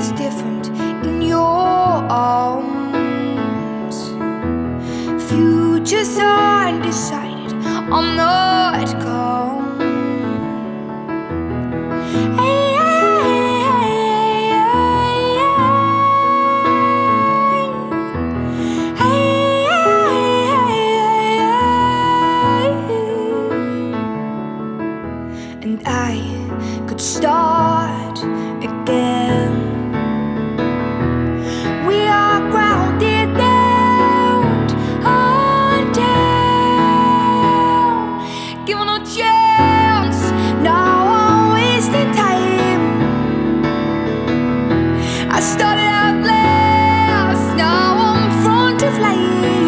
is different in your arms. Future's undecided, I'm not calm. And I could start again. We are grounded bound on down, given a chance. Now I'm wasting time. I started out last, now I'm front of line.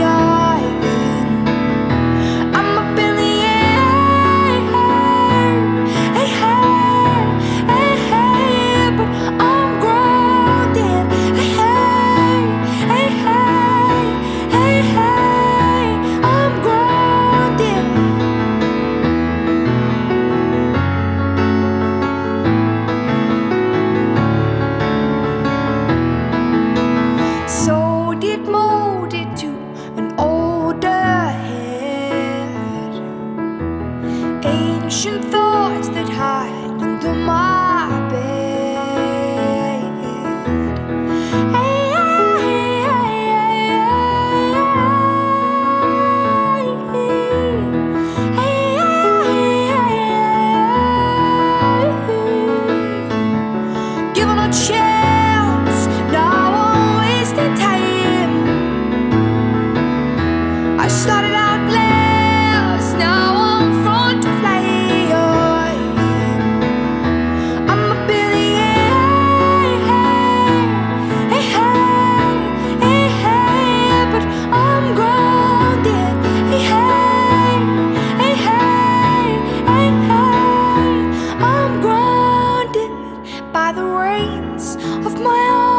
I'm up in the air, hey, hey, hey, but I'm grounded. Hey, hey, hey, hey, I'm grounded. So did molded to an older head. Ancient thoughts that hide under my bed. Hey, given a chance, now I'm wasting time. I started out last, now I'm front of line. I'm up in the air, hey, hey, hey, but I'm grounded. Hey, hey, hey, I'm grounded by the reins of my own.